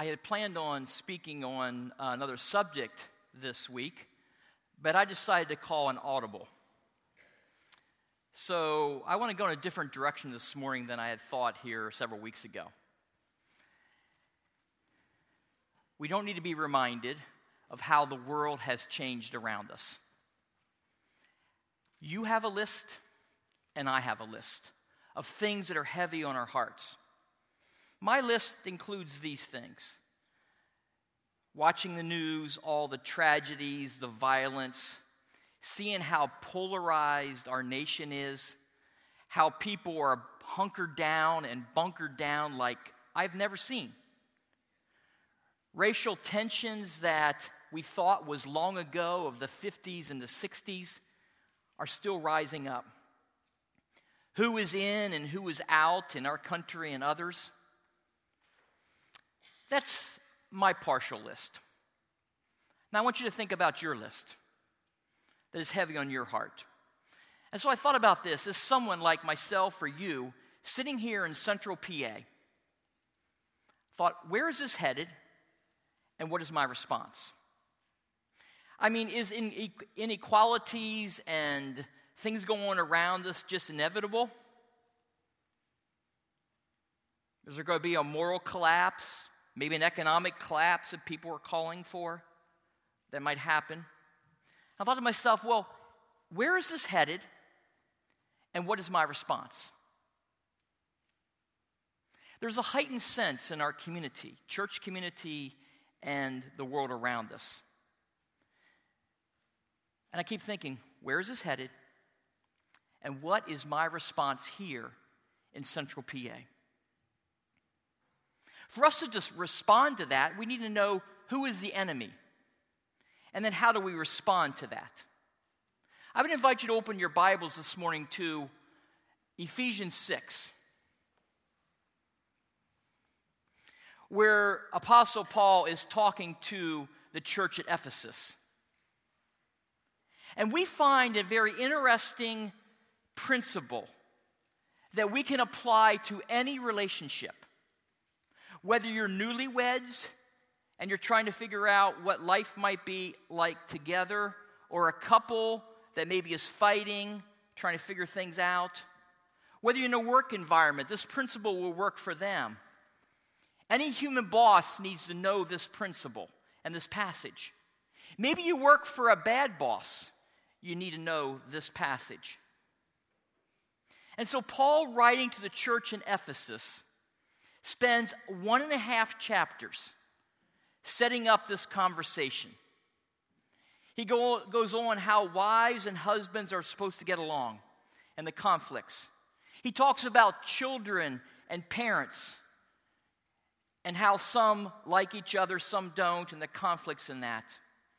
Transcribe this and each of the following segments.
I had planned on speaking on another subject this week, but I decided to call an audible. So I want to go in a different direction this morning than I had thought here several weeks ago. We don't need to be reminded of how the world has changed around us. You have a list, and I have a list of things that are heavy on our hearts. My list includes these things: watching the news, all the tragedies, the violence, seeing how polarized our nation is, how people are hunkered down and bunkered down like I've never seen. Racial tensions that we thought was long ago, of the 50s and the 60s, are still rising up. Who is in and who is out in our country and others. That's my partial list. Now I want you to think about your list that is heavy on your heart. And so I thought about this as someone like myself or you sitting here in central PA. Thought, where is this headed and what is my response? I mean, is inequalities and things going on around us just inevitable? Is there going to be a moral collapse? Maybe an economic collapse that people are calling for that might happen? I thought to myself, well, where is this headed and what is my response? There's a heightened sense in our community, church community, and the world around us. And I keep thinking, where is this headed? And what is my response here in central PA? For us to just respond to that, we need to know who is the enemy. And then how do we respond to that? I would invite you to open your Bibles this morning to Ephesians 6, where Apostle Paul is talking to the church at Ephesus. And we find a very interesting principle that we can apply to any relationship. Whether you're newlyweds and you're trying to figure out what life might be like together, or a couple that maybe is fighting, trying to figure things out. Whether you're in a work environment, this principle will work for them. Any human boss needs to know this principle and this passage. Maybe you work for a bad boss. You need to know this passage. And so Paul, writing to the church in Ephesus, spends 1.5 chapters setting up this conversation. He goes on how wives and husbands are supposed to get along and the conflicts. He talks about children and parents and how some like each other, some don't, and the conflicts in that.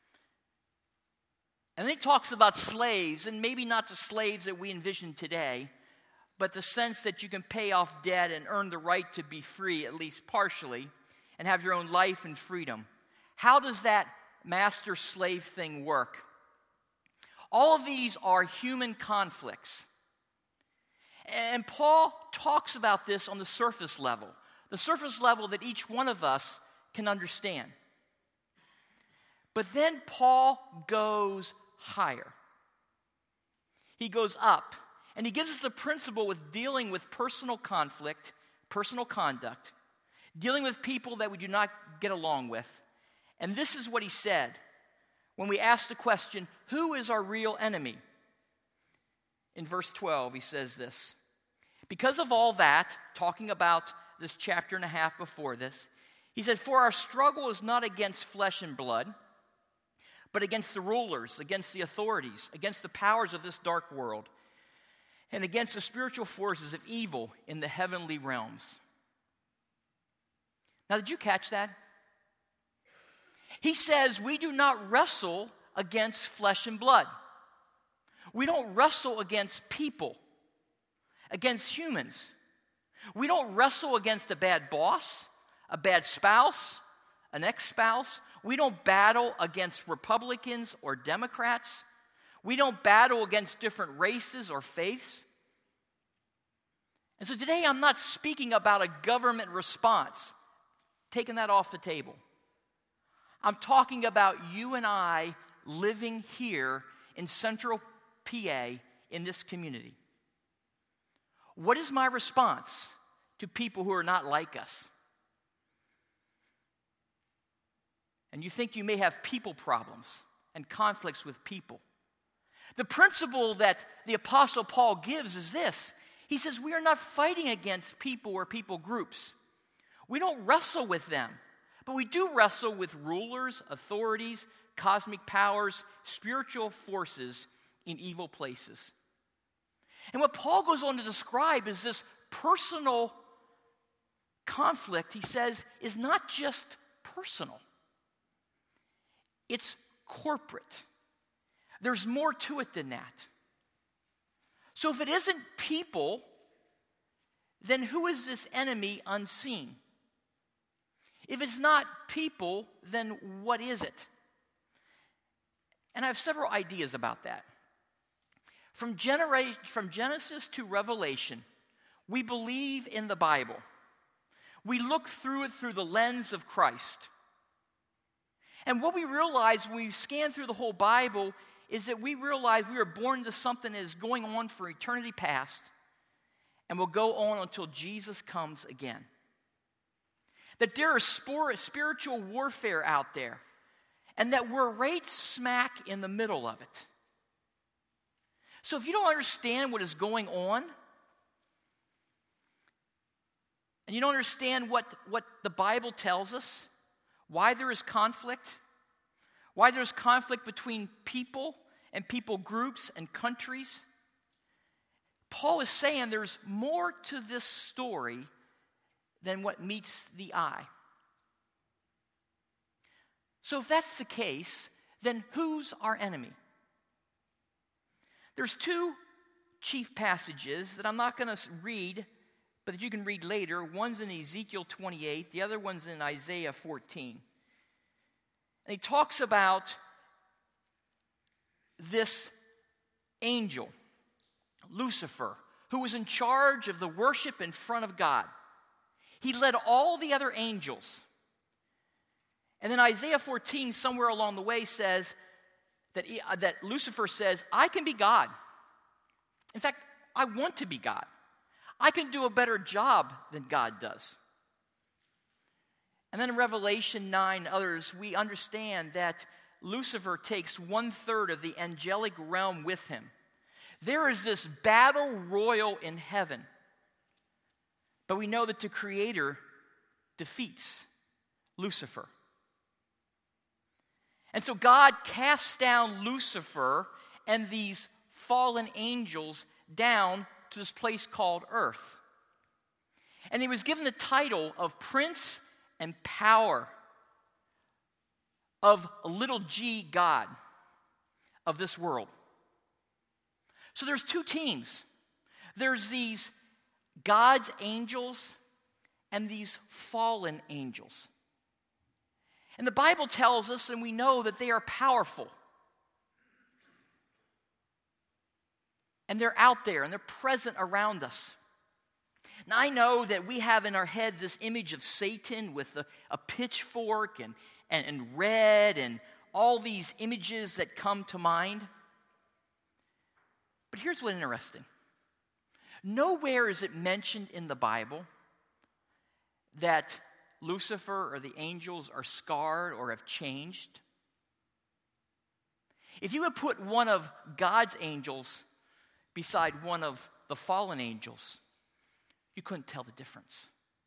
And then he talks about slaves, and maybe not the slaves that we envision today, but the sense that you can pay off debt and earn the right to be free, at least partially, and have your own life and freedom. How does that master-slave thing work? All of these are human conflicts. And Paul talks about this on the surface level that each one of us can understand. But then Paul goes higher. He goes up. And he gives us a principle with dealing with personal conflict, personal conduct, dealing with people that we do not get along with. And this is what he said when we asked the question, who is our real enemy? In verse 12, he says this: because of all that, talking about this chapter and a half before this, he said, for our struggle is not against flesh and blood, but against the rulers, against the authorities, against the powers of this dark world, and against the spiritual forces of evil in the heavenly realms. Now, did you catch that? He says we do not wrestle against flesh and blood. We don't wrestle against people, against humans. We don't wrestle against a bad boss, a bad spouse, an ex-spouse. We don't battle against Republicans or Democrats. We don't battle against different races or faiths. And so today I'm not speaking about a government response. taken that off the table. I'm talking about you and I living here in Central PA in this community. What is my response to people who are not like us? And you think you may have people problems and conflicts with people. The principle that the Apostle Paul gives is this. He says we are not fighting against people or people groups. We don't wrestle with them, but we do wrestle with rulers, authorities, cosmic powers, spiritual forces in evil places. And what Paul goes on to describe is this personal conflict, he says, is not just personal. It's corporate. There's more to it than that. So if it isn't people, then who is this enemy unseen? If it's not people, then what is it? And I have several ideas about that. From Genesis to Revelation, we believe in the Bible. We look through it through the lens of Christ. And what we realize when we scan through the whole Bible is that we realize we were born into something that is going on for eternity past and will go on until Jesus comes again. That there is spiritual warfare out there, and that we're right smack in the middle of it. So if you don't understand what is going on, and you don't understand what the Bible tells us, why there is conflict, why there's conflict between people and people groups and countries, Paul is saying there's more to this story than what meets the eye. So if that's the case, then who's our enemy? There's two chief passages that I'm not going to read, but that you can read later. One's in Ezekiel 28, the other one's in Isaiah 14. And he talks about this angel, Lucifer, who was in charge of the worship in front of God. He led all the other angels. And then Isaiah 14, somewhere along the way, says that Lucifer says, I can be God. In fact, I want to be God. I can do a better job than God does. And then in Revelation 9, others, we understand that Lucifer takes 1/3 of the angelic realm with him. There is this battle royal in heaven. But we know that the Creator defeats Lucifer. And so God casts down Lucifer and these fallen angels down to this place called earth. And he was given the title of Prince and Power of little g God of this world. So there's two teams. There's these God's angels and these fallen angels. And the Bible tells us, and we know that they are powerful. And they're out there, and they're present around us. Now, I know that we have in our heads this image of Satan with a pitchfork and red and all these images that come to mind. But here's what's interesting. Nowhere is it mentioned in the Bible that Lucifer or the angels are scarred or have changed. If you would put one of God's angels beside one of the fallen angels, you couldn't tell the difference.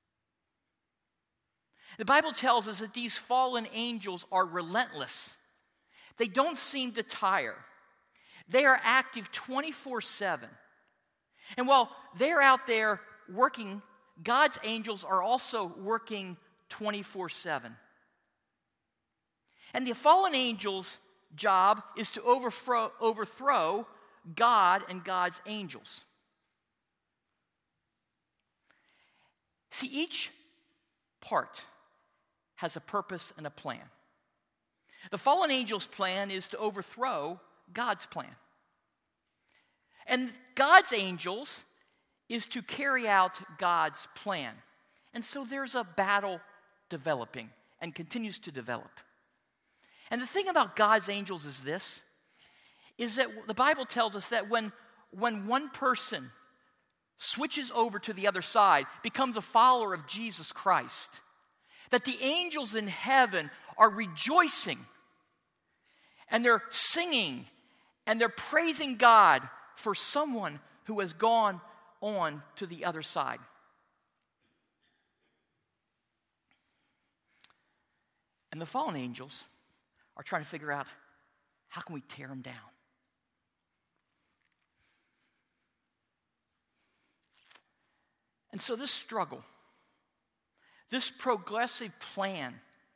The Bible tells us that these fallen angels are relentless. They don't seem to tire. They are active 24/7. And while they're out there working, God's angels are also working 24/7. And the fallen angels' job is to overthrow God and God's angels. See, each part has a purpose and a plan. The fallen angels' plan is to overthrow God's plan. And God's angels is to carry out God's plan. And so there's a battle developing and continues to develop. And the thing about God's angels is this, is that the Bible tells us that when one person switches over to the other side, becomes a follower of Jesus Christ, that the angels in heaven are rejoicing and they're singing and they're praising God for someone who has gone on to the other side. And the fallen angels are trying to figure out, how can we tear them down? And so this struggle, this progressive plan,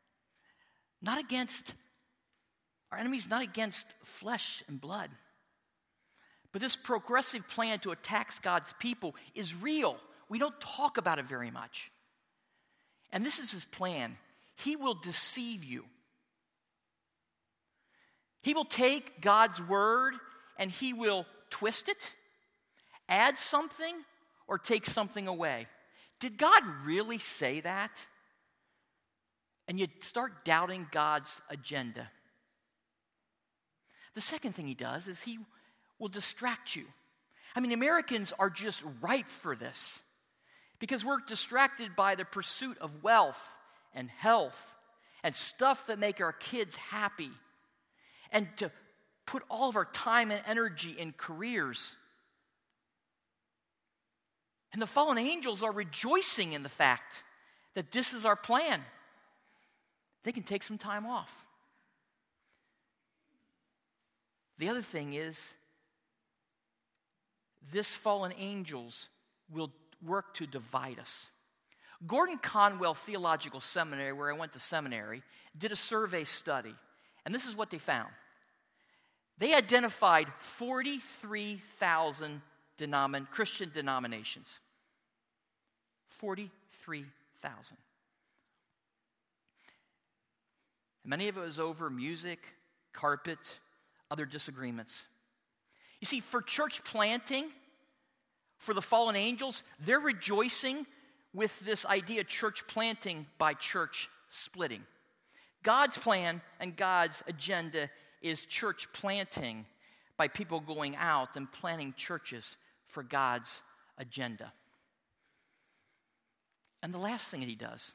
our enemy's not against flesh and blood, but this progressive plan to attack God's people is real. We don't talk about it very much. And this is his plan. He will deceive you. He will take God's word and he will twist it, add something, or take something away. Did God really say that? And you start doubting God's agenda. The second thing he does is he will distract you. I mean, Americans are just ripe for this because we're distracted by the pursuit of wealth and health and stuff that make our kids happy, and to put all of our time and energy in careers. And the fallen angels are rejoicing in the fact that this is our plan. They can take some time off. The other thing is, this fallen angels will work to divide us. Gordon Conwell Theological Seminary, where I went to seminary, did a survey study, and this is what they found. They identified 43,000 Christian denominations. 43,000. And many of it was over music, carpet, other disagreements. You see, for church planting, for the fallen angels, they're rejoicing with this idea of church planting by church splitting. God's plan and God's agenda is church planting by people going out and planting churches for God's agenda. And the last thing that he does,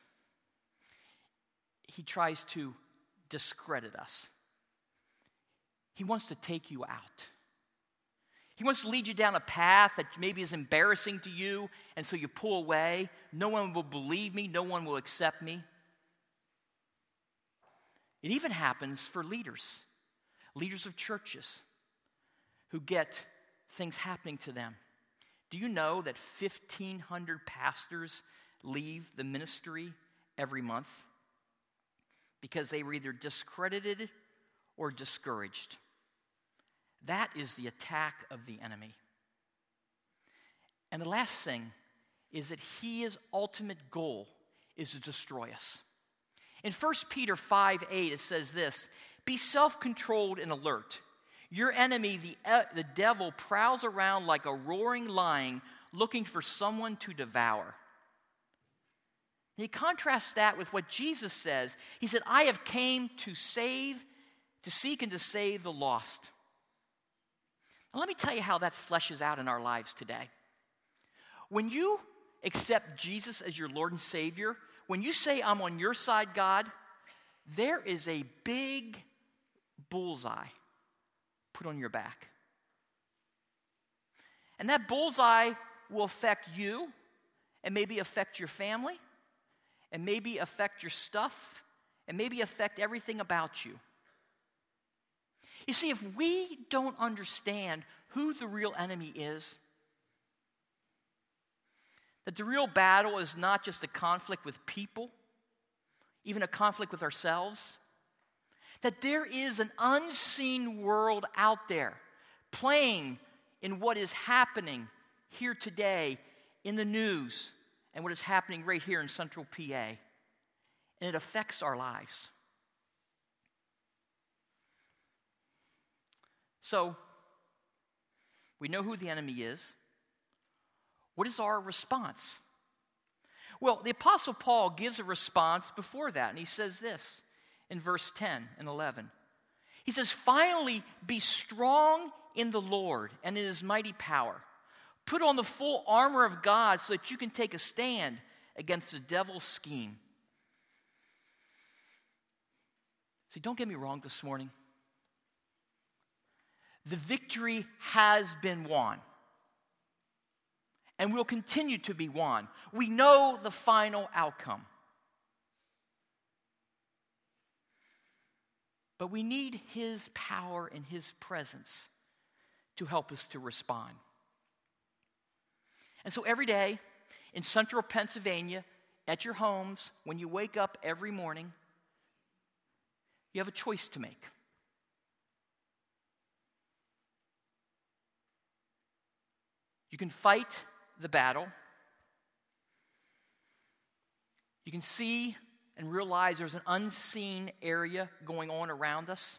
he tries to discredit us. He wants to take you out. He wants to lead you down a path that maybe is embarrassing to you, and so you pull away. No one will believe me. No one will accept me. It even happens for leaders of churches who get things happening to them. Do you know that 1,500 pastors leave the ministry every month because they were either discredited or discouraged? That is the attack of the enemy. And the last thing is that his ultimate goal is to destroy us. In 1 Peter 5:8, it says this: "Be self-controlled and alert. Your enemy, the devil, prowls around like a roaring lion looking for someone to devour." He contrasts that with what Jesus says. He said, "I have came to seek and to save the lost." Now, let me tell you how that fleshes out in our lives today. When you accept Jesus as your Lord and Savior, when you say, "I'm on your side, God," there is a big bullseye put on your back. And that bullseye will affect you, and maybe affect your family, and maybe affect your stuff, and maybe affect everything about you. You see, if we don't understand who the real enemy is, that the real battle is not just a conflict with people, even a conflict with ourselves, that there is an unseen world out there playing in what is happening here today in the news and what is happening right here in Central PA. And it affects our lives. So, we know who the enemy is. What is our response? Well, the Apostle Paul gives a response before that, and he says this in verse 10 and 11. He says, "Finally, be strong in the Lord and in his mighty power. Put on the full armor of God so that you can take a stand against the devil's scheme." See, don't get me wrong this morning. The victory has been won and will continue to be won. We know the final outcome. But we need his power and his presence to help us to respond. And so every day in central Pennsylvania, at your homes, when you wake up every morning, you have a choice to make. You can fight the battle. You can see and realize there's an unseen area going on around us.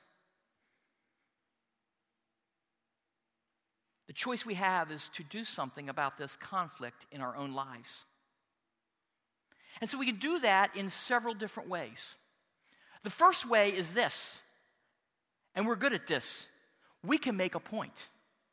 The choice we have is to do something about this conflict in our own lives. And so we can do that in several different ways. The first way is this, and we're good at this. We can make a point.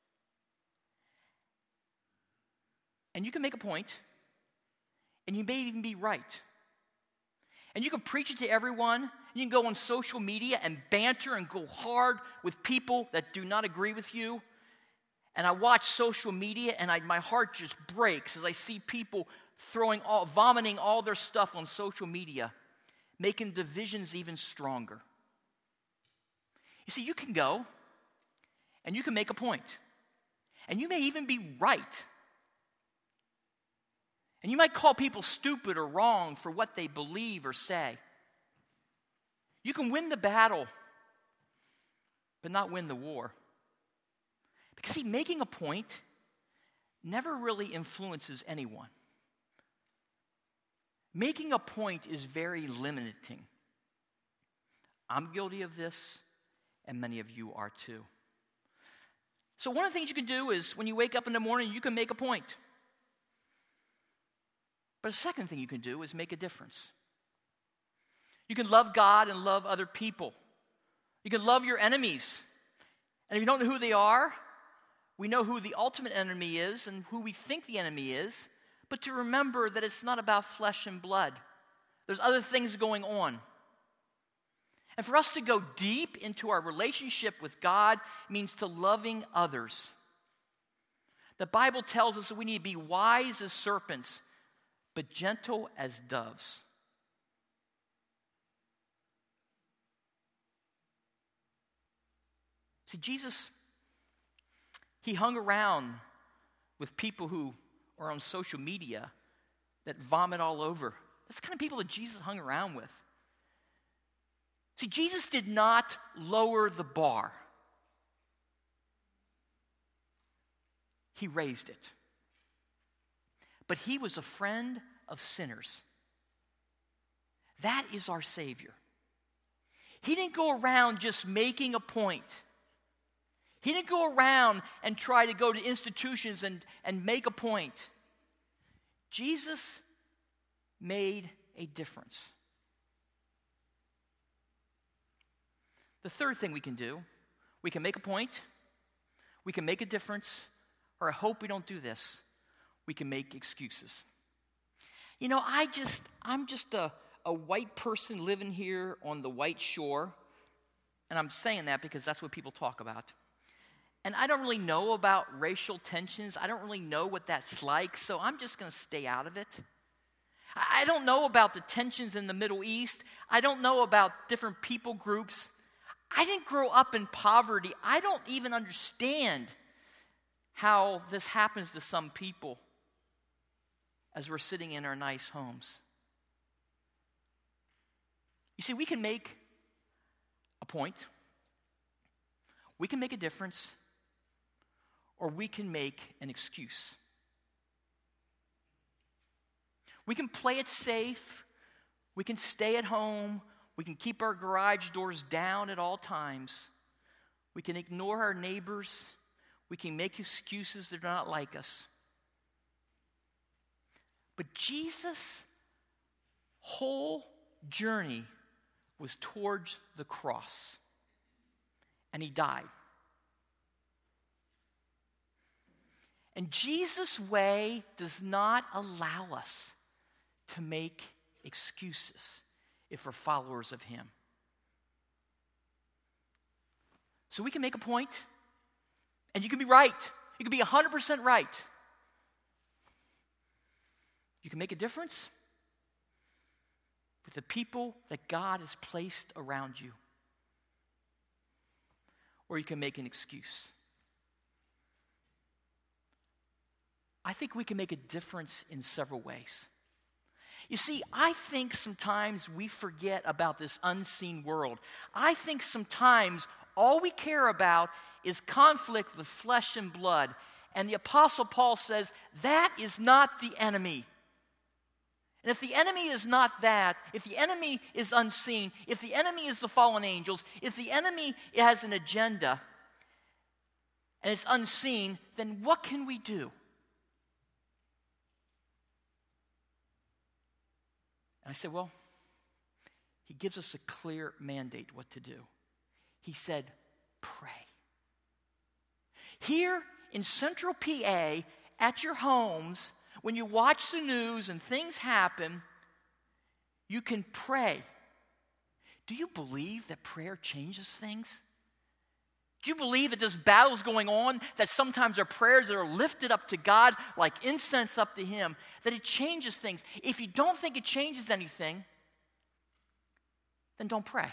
And you can make a point, and you may even be right. And you can preach it to everyone. You can go on social media and banter and go hard with people that do not agree with you. And I watch social media, and my heart just breaks as I see people vomiting all their stuff on social media, making divisions even stronger. You see, you can go, and you can make a point. And you may even be right. And you might call people stupid or wrong for what they believe or say. You can win the battle, but not win the war. Because, see, making a point never really influences anyone. Making a point is very limiting. I'm guilty of this, and many of you are too. So one of the things you can do is when you wake up in the morning, you can make a point. But the second thing you can do is make a difference. You can love God and love other people. You can love your enemies. And if you don't know who they are, we know who the ultimate enemy is and who we think the enemy is. But to remember that it's not about flesh and blood. There's other things going on. And for us to go deep into our relationship with God means to loving others. The Bible tells us that we need to be wise as serpents, but gentle as doves. See, Jesus, he hung around with people who are on social media that vomit all over. That's the kind of people that Jesus hung around with. See, Jesus did not lower the bar. He raised it. But he was a friend of sinners. That is our Savior. He didn't go around just making a point. He didn't go around and try to go to institutions and make a point. Jesus made a difference. The third thing we can do, we can make a point, we can make a difference, or I hope we don't do this, we can make excuses. You know, I'm just a white person living here on the white shore, and I'm saying that because that's what people talk about. And I don't really know about racial tensions. I don't really know what that's like, so I'm just going to stay out of it. I don't know about the tensions in the Middle East. I don't know about different people groups. I didn't grow up in poverty. I don't even understand how this happens to some people as we're sitting in our nice homes. You see, we can make a point, we can make a difference, or we can make an excuse. We can play it safe, we can stay at home, we can keep our garage doors down at all times, we can ignore our neighbors, we can make excuses that are not like us. But Jesus whole journey was towards the cross. And he died. And Jesus' way does not allow us to make excuses if we're followers of him. So we can make a point, and you can be right. You can be 100% right. You can make a difference with the people that God has placed around you. Or you can make an excuse. I think we can make a difference in several ways. You see, I think sometimes we forget about this unseen world. I think sometimes all we care about is conflict with flesh and blood. And the Apostle Paul says that is not the enemy. And if the enemy is not that, if the enemy is unseen, if the enemy is the fallen angels, if the enemy has an agenda and it's unseen, then what can we do? And I said, well, he gives us a clear mandate what to do. He said, pray. Here in Central PA, at your homes, when you watch the news and things happen, you can pray. Do you believe that prayer changes things? Do you believe that there's battles going on, that sometimes our prayers that are lifted up to God like incense up to him, that it changes things? If you don't think it changes anything, then don't pray.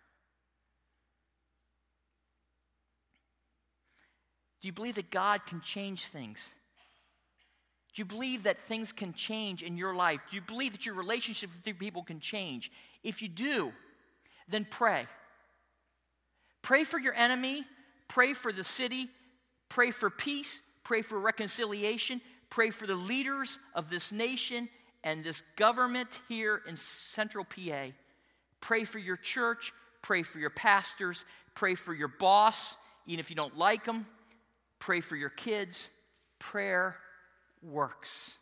Do you believe that God can change things? Do you believe that things can change in your life? Do you believe that your relationship with people can change? If you do, then pray. Pray for your enemy. Pray for the city. Pray for peace. Pray for reconciliation. Pray for the leaders of this nation and this government here in Central PA. Pray for your church. Pray for your pastors. Pray for your boss, even if you don't like them. Pray for your kids. Prayer works.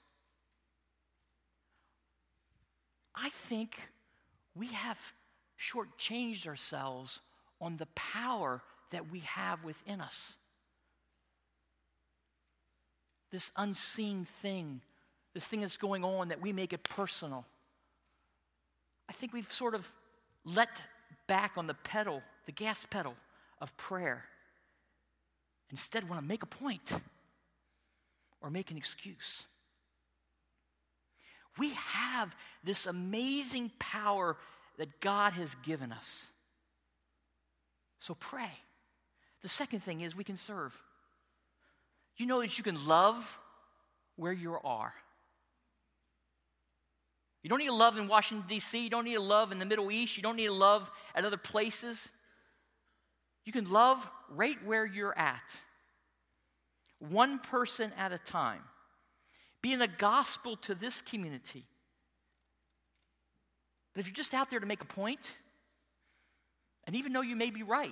I think we have shortchanged ourselves on the power that we have within us. This unseen thing, this thing that's going on, that we make it personal. I think we've sort of let back on the gas pedal of prayer. Instead, want to make a point or make an excuse. We have this amazing power that God has given us. So pray. The second thing is we can serve. You know that you can love where you are. You don't need to love in Washington, D.C. You don't need to love in the Middle East. You don't need to love at other places. You can love right where you're at. One person at a time. Being the gospel to this community. But if you're just out there to make a point, and even though you may be right,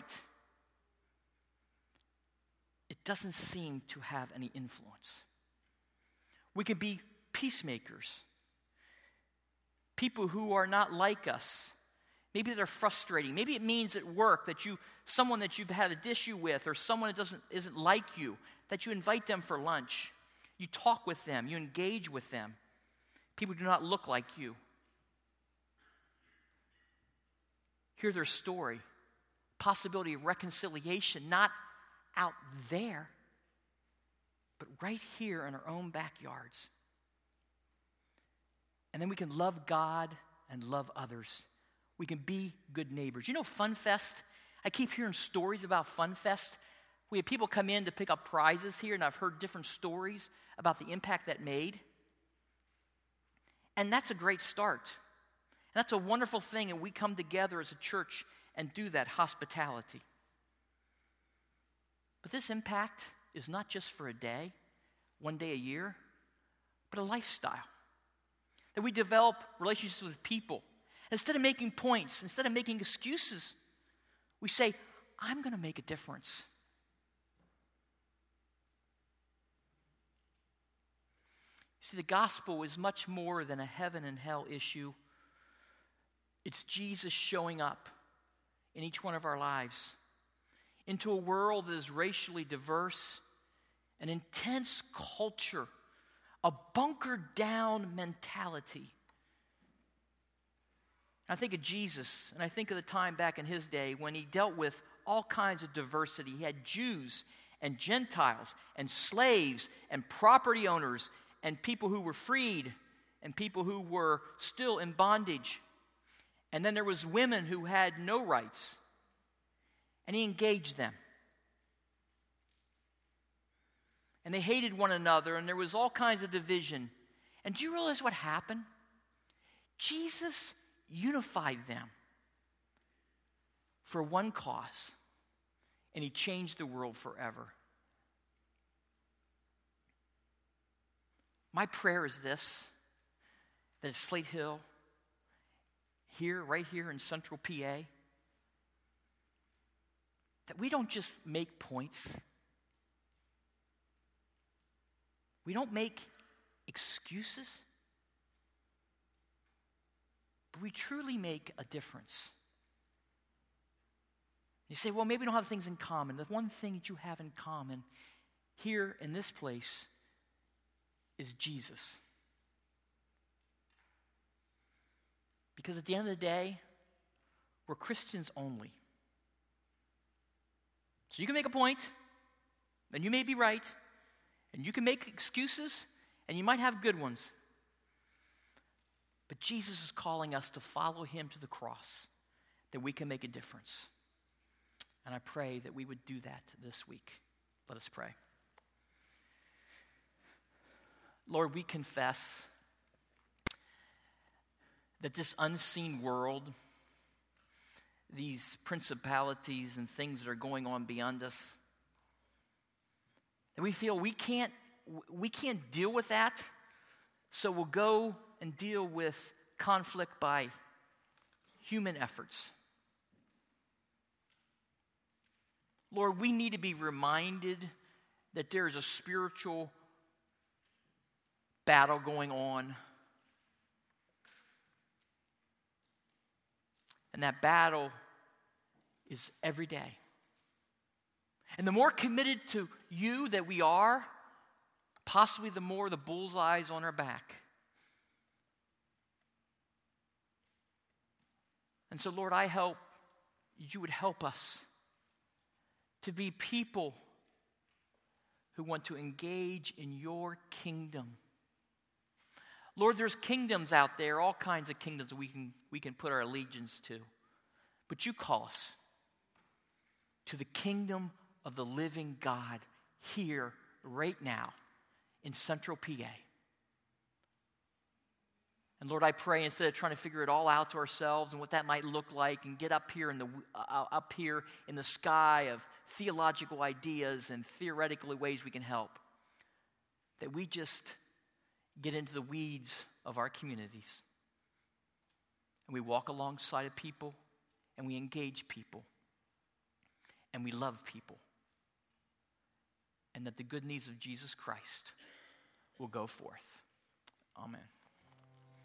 it doesn't seem to have any influence. We can be peacemakers. People who are not like us. Maybe they're frustrating. Maybe it means at work that someone that you've had an issue with, or someone that isn't like you, that you invite them for lunch. You talk with them. You engage with them. People do not look like you. Hear their story. Possibility of reconciliation, not out there, but right here in our own backyards. And then we can love God and love others. We can be good neighbors. You know Fun Fest? I keep hearing stories about Fun Fest. We have people come in to pick up prizes here, and I've heard different stories about the impact that made. And that's a great start. And that's a wonderful thing, and we come together as a church and do that hospitality. But this impact is not just for a day, one day a year, but a lifestyle. That we develop relationships with people. Instead of making points, instead of making excuses, we say, I'm going to make a difference. See, the gospel is much more than a heaven and hell issue It's Jesus showing up in each one of our lives into a world that is racially diverse, an intense culture, a bunkered down mentality. I think of Jesus, and I think of the time back in his day when he dealt with all kinds of diversity. He had Jews and Gentiles and slaves and property owners and people who were freed and people who were still in bondage. And then there was women who had no rights. And he engaged them. And they hated one another, and there was all kinds of division. And do you realize what happened? Jesus unified them for one cause, and he changed the world forever. My prayer is this, that at Slate Hill, right here in central PA, that we don't just make points. We don't make excuses. But we truly make a difference. You say, well, maybe we don't have things in common. The one thing that you have in common here in this place is Jesus. Because at the end of the day, we're Christians only. So you can make a point, and you may be right, and you can make excuses, and you might have good ones. But Jesus is calling us to follow him to the cross, that we can make a difference. And I pray that we would do that this week. Let us pray. Lord, we confess that this unseen world, these principalities and things that are going on beyond us, that we feel we can't deal with that, so we'll go and deal with conflict by human efforts. Lord, we need to be reminded that there is a spiritual battle going on. And that battle is every day. And the more committed to you that we are, possibly the more the bullseye's on our back. And so, Lord, I hope you would help us to be people who want to engage in your kingdom. Lord, there's kingdoms out there, all kinds of kingdoms that we can put our allegiance to. But you call us to the kingdom of the living God here, right now, in central PA. And Lord, I pray instead of trying to figure it all out to ourselves and what that might look like and get up here in the sky of theological ideas and theoretical ways we can help, that we just get into the weeds of our communities. And we walk alongside of people, and we engage people, and we love people. And that the good news of Jesus Christ will go forth. Amen.